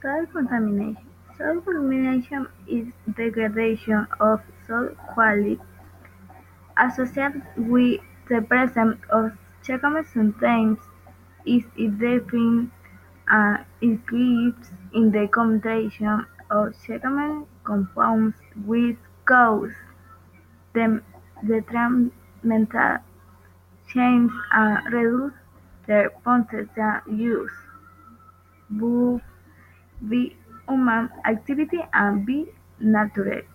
Soil contamination. Soil contamination is degradation of soil quality associated with the presence of Chacama sometimes is it defines an increase in the concentration of Chacama compounds which cause the detrimental change and reduce their potential use, both by human activity and by nature.